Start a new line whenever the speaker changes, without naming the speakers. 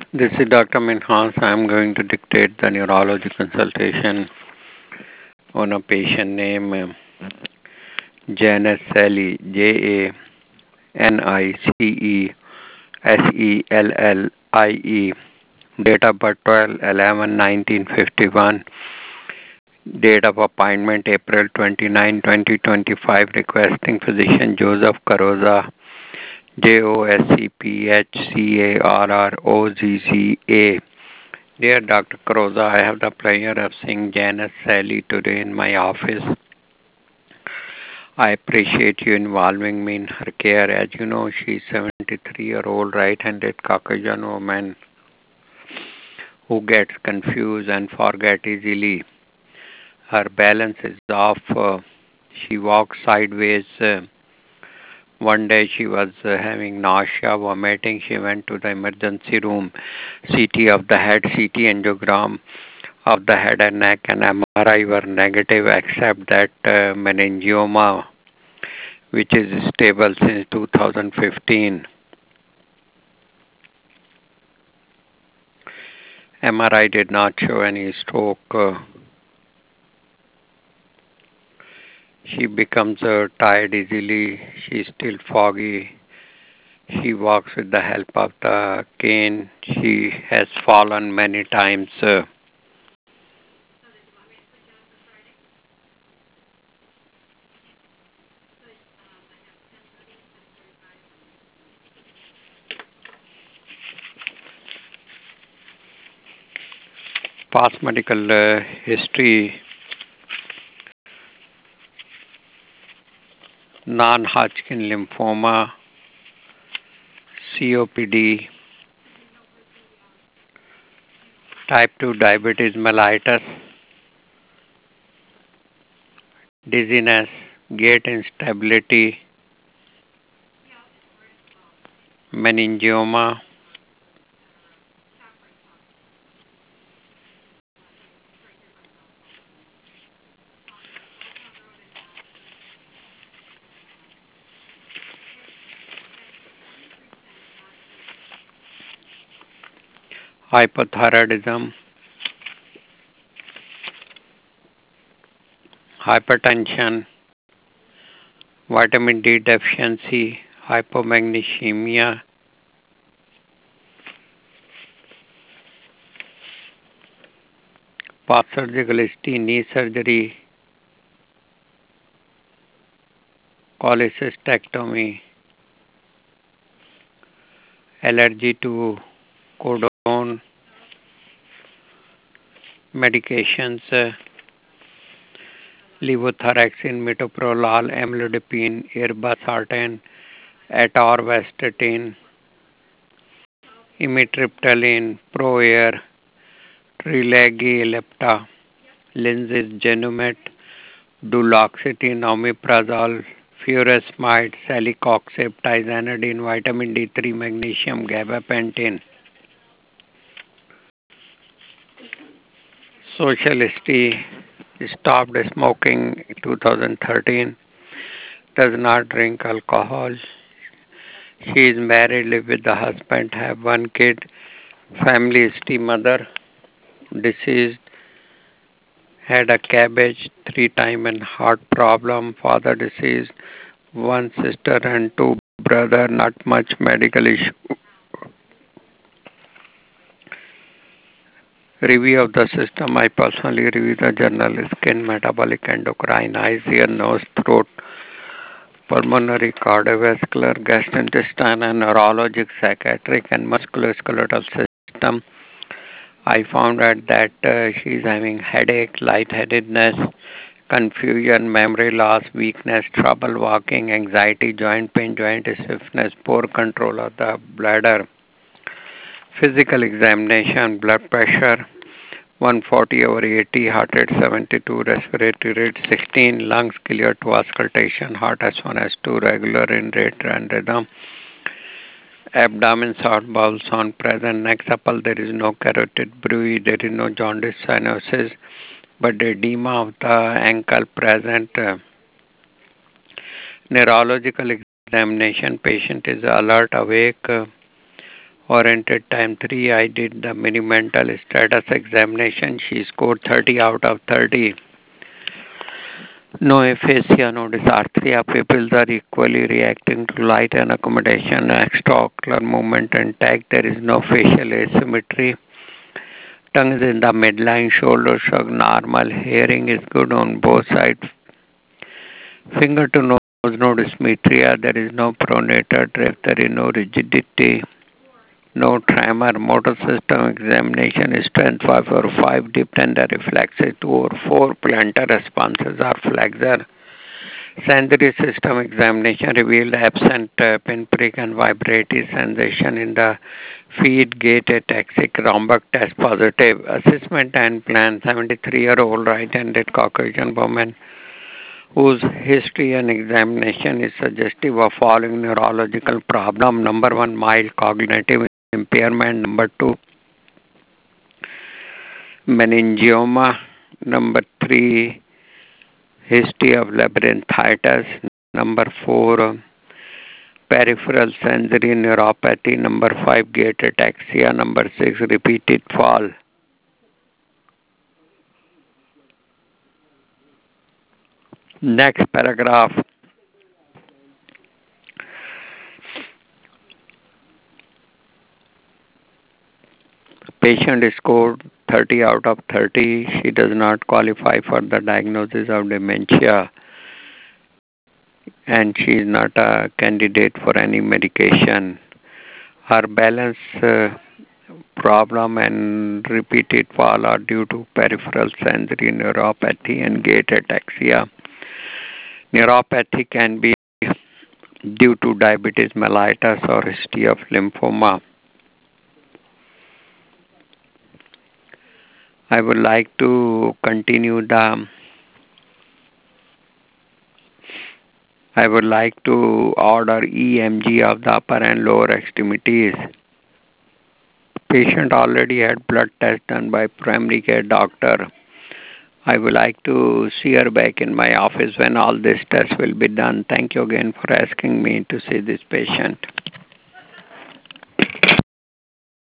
This is Dr. Minhas. I am going to dictate the neurology consultation on a patient named Janice Sally, Janicsellie. Date of birth 12/11/1951. Date of appointment April 29, 2025. Requesting physician Joseph Carrozza, Joseph Carrozza. Dear Dr. Carrozza, I have the pleasure of seeing Janice Sally today in my office. I appreciate you involving me in her care. As you know, she's 73-year-old right-handed Caucasian woman who gets confused and forget easily. Her balance is off. She walks sideways. One day she was having nausea, vomiting. She went to the emergency room. CT of the head, CT angiogram of the head and neck, and MRI were negative except that meningioma, which is stable since 2015. MRI did not show any stroke. She becomes tired easily. She's still foggy. She walks with the help of the cane. She has fallen many times. Past medical history: non-Hodgkin lymphoma, COPD, type 2 diabetes mellitus, dizziness, gait instability, meningioma, hypothyroidism, hypertension, vitamin D deficiency, hypomagnesemia, post-surgical knee surgery, cholecystectomy, allergy to codone medications, levothyroxine, metoprolol, amlodipine, irbesartan, atorvastatin, amitriptyline, ProAir, Trilagy-Ellipta, Linzess, Genumet, duloxetine, omeprazole, furosemide, celecoxib, tizanidine, vitamin D3, magnesium, gabapentin. Social history: stopped smoking in 2013, does not drink alcohol. She is married, live with the husband, have one kid. Family history: mother deceased, had a cabbage 3 times and heart problem. Father deceased, one sister and two brother, not much medical issue. Review of the system: I personally review the journal: skin, metabolic, endocrine, eyes, ear, nose, throat, pulmonary, cardiovascular, gastrointestinal, and neurologic, psychiatric, and musculoskeletal system. I found out that she is having headache, lightheadedness, confusion, memory loss, weakness, trouble walking, anxiety, joint pain, joint stiffness, poor control of the bladder. Physical examination: blood pressure 140/80, heart rate 72, respiratory rate 16, lungs clear to auscultation, heart S1, S2 regular in rate and rhythm, abdomen soft, bowel sound present, neck supple, there is no carotid bruit, there is no jaundice cyanosis, but edema of the ankle present. Neurological examination: patient is alert, awake, Oriented time 3, I did the mini mental status examination. She scored 30 out of 30. No aphasia, no dysarthria. Pupils are equally reacting to light and accommodation. Extraocular movement intact. There is no facial asymmetry. Tongue is in the midline. Shoulder shrug normal. Hearing is good on both sides. Finger to nose, no dysmetria. There is no pronator drift. There is no rigidity. No tremor. Motor system examination is strength 5 over 5. Deep tender reflexes 2 over 4. Plantar responses are flexor. Sensory system examination revealed absent pinprick and vibratory sensation in the feet, gait, ataxic, rhombic test positive. Assessment and plan 73-year-old right-handed Caucasian woman whose history and examination is suggestive of following neurological problem. Number 1, mild cognitive impairment. Number 2, meningioma. Number 3, history of labyrinthitis. Number 4, peripheral sensory neuropathy. Number 5, gait ataxia. Number 6, repeated fall. Next paragraph. Patient scored 30 out of 30. She does not qualify for the diagnosis of dementia, and she is not a candidate for any medication. Her balance problem and repeated fall are due to peripheral sensory neuropathy and gait ataxia. Neuropathy can be due to diabetes mellitus or history of lymphoma. I would like to continue I would like to order EMG of the upper and lower extremities. Patient already had blood test done by primary care doctor. I would like to see her back in my office when all this tests will be done. Thank you again for asking me to see this patient.